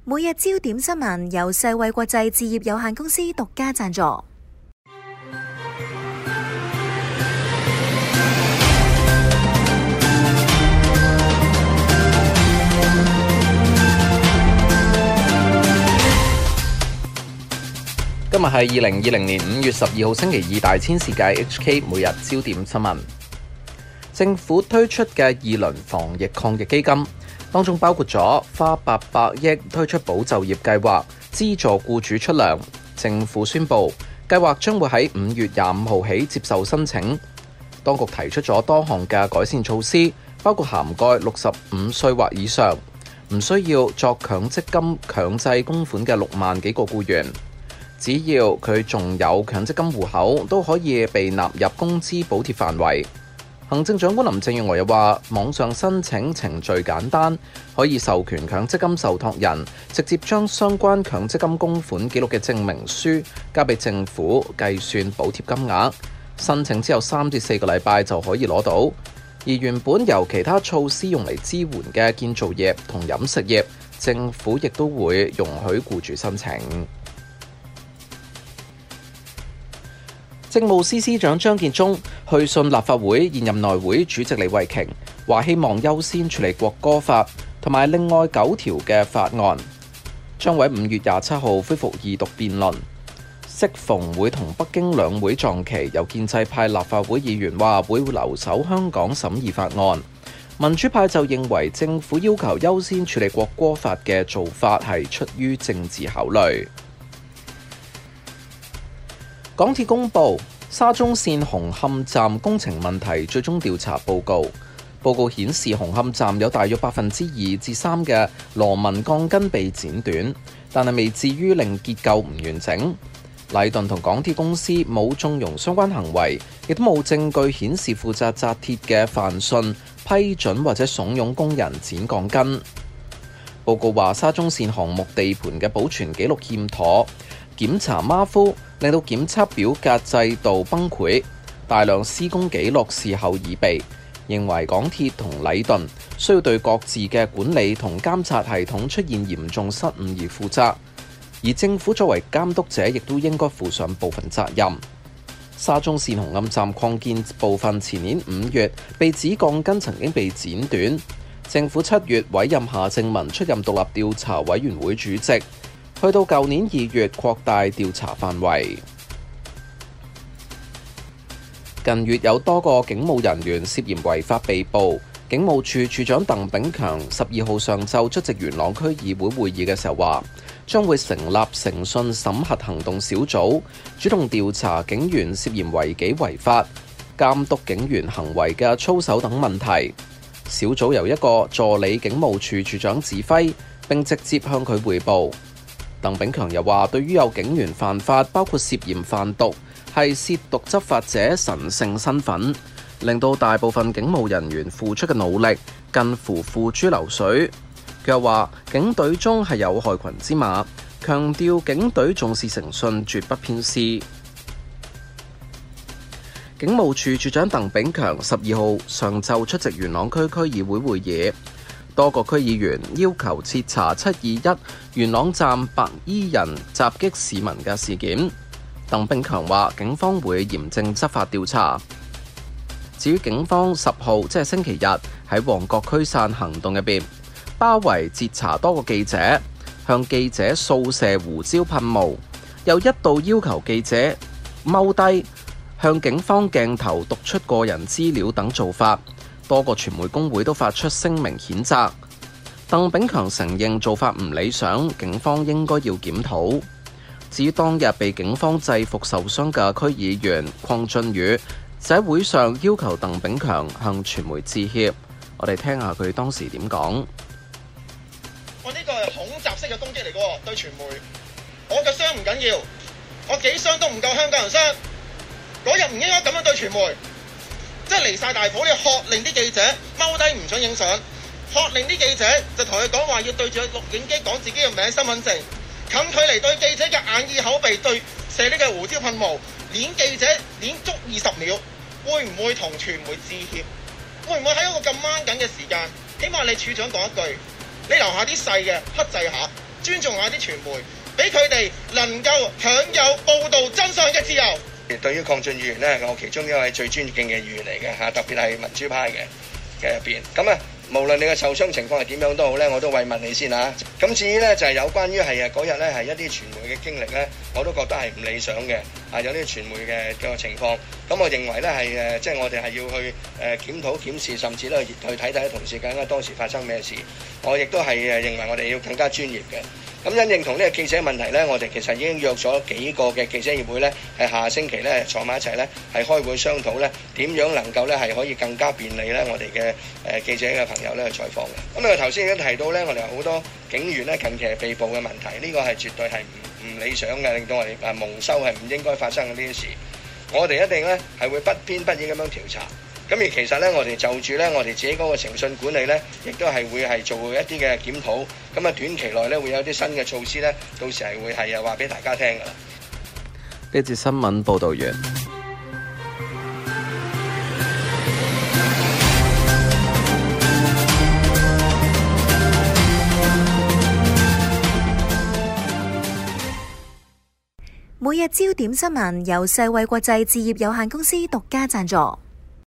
每日焦點新聞由世衛國際置業有限公司獨家贊助。 今日係2020年5月12號星期二，大千世界 HK 每日焦點新聞。政府推出嘅2輪防疫抗疫基金，當中包括咗花800億推出保就業計劃，資助僱主出糧。政府宣布計劃將會喺5月25號起接受申請。當局提出咗多項嘅改善措施，包括涵蓋65歲或以上，唔需要作強積金強制供款嘅6萬幾個僱員。只要佢仲有強積金戶口，都可以被納入工資補貼範圍。行政長官林鄭月娥又話，網上申請程序簡單，可以授權強積金受託人直接將相關強積金供款記錄嘅證明書交俾政府計算補貼金額。申請之後3至4個禮拜就可以攞到。而原本由其他措施用嚟支援嘅建造業同飲食業，政府亦都會容許僱主申請。政務司司長張建宗去信立法會現任內會主席李慧瓊，話希望優先處理國歌法同埋另外9條嘅法案，將喺5月27號恢復二讀辯論。適逢會同北京兩會撞期，有建制派立法會議員話會留守香港審議法案，民主派就認為政府要求優先處理國歌法嘅做法係出於政治考慮。港鐵公布沙中線紅磡站工程問題最終調查報告，報告顯示紅磡站有大約2%至3%嘅螺紋鋼筋被剪短，但係未至於令結構唔完整。禮頓同港鐵公司冇縱容相關行為，亦都冇證據顯示負責紮鐵嘅范信批准或者慫恿工人剪鋼筋。報告話沙中線項目地盤嘅保存記錄欠妥，檢查馬虎，令到檢測表格制度崩潰，大量施工記錄事後已備，認為港鐵同禮頓需要對各自嘅管理同監察系統出現嚴重失誤而負責，而政府作為監督者亦都應該負上部分責任。沙中線紅磡站擴建部分前年5月被指鋼筋曾經被剪短，政府7月委任夏正民出任獨立調查委員會主席，去到舊年2月擴大調查範圍。近月有多個警務人員涉嫌違法被捕，警務處處長鄧炳強12號上晝出席元朗區議會會議嘅時候話，將會成立誠信審核行動小組，主動調查警員涉嫌違紀違法、監督警員行為嘅操守等問題。小組由一個助理警務處處長指揮，並直接向佢彙報。鄧炳強又話，對於有警員犯法，包括涉嫌販毒，係褻瀆執法者神聖身份，令到大部分警務人員付出嘅努力近乎付諸流水。佢又話，警隊中係有害群之馬，強調警隊重視誠信，絕不偏私。警務處處長鄧炳強12號上晝出席元朗區區議會會議。多個區議員要求徹查721元朗站白衣人襲擊市民嘅事件。鄧炳強話，警方會嚴正執法調查。至於警方10號即係星期日喺旺角驅散行動入邊，包圍截查多個記者，向記者掃射胡椒噴霧，又一度要求記者踎低向警方鏡頭讀出個人資料等做法。多個傳媒工會都發出聲明譴責。鄧炳強承認做法唔理想，警方應該要檢討。至於當日被警方制服受傷嘅區議員鄺俊宇，就喺會上要求鄧炳強向傳媒致歉。我哋聽下佢當時點講。 我呢個係恐襲式嘅攻擊嚟嘅，對傳媒。我嘅傷唔緊要，我幾傷都唔夠香港人傷。嗰日唔應該咁樣對傳媒。即係離晒大譜，你喝令啲記者踎低唔想影相，喝令啲記者就同佢講話要對住錄影機講自己嘅名、身份證，近距離對記者嘅眼耳口鼻對射呢個胡椒噴霧，攆記者攆足20秒，會唔會同傳媒致歉？會唔會喺一個咁掹緊嘅時間，起碼你處長講一句，你留下啲細嘅克制下， 尊重下啲傳媒，俾佢哋能夠享有報導真相嘅自由。對於鄺俊宇議員呢，我其中一位最尊敬嘅議員嚟嘅嚇，特別係民主派嘅入邊。咁啊，無論你嘅受傷情況係點樣都好咧，我都慰問你先嚇。咁至於咧就係有關於係嗰日咧係一啲傳媒嘅經歷咧，我都覺得係唔理想嘅。有啲傳媒嘅情況，咁我認為咧係即係我哋係要去檢討檢視，甚至咧去睇睇同事究竟當時發生咩事。我亦都係認為我哋要更加專業嘅。咁因應同呢個記者問題咧，我哋其實已經約咗幾個嘅記者協會咧，係下星期咧坐埋一齊咧，係開會商討咧點樣能夠咧係可以更加便利咧我哋嘅記者嘅朋友咧去採訪嘅。咁啊頭先已經提到咧，我哋有好多警員咧近期係被捕嘅問題，呢個係絕對係唔理想嘅，令到我哋蒙羞係唔應該發生嘅呢啲事。我哋一定咧係會不偏不倚咁樣調查。咁而其實咧，我哋就住咧，我哋自己嗰個誠信管理咧，亦都係會係做一啲嘅檢討。咁啊，短期內咧會有啲新嘅措施咧，到時係會係話俾大家聽㗎啦。 呢節新聞報導完。 每日焦點新聞由世衛國際置業有限公司獨家贊助。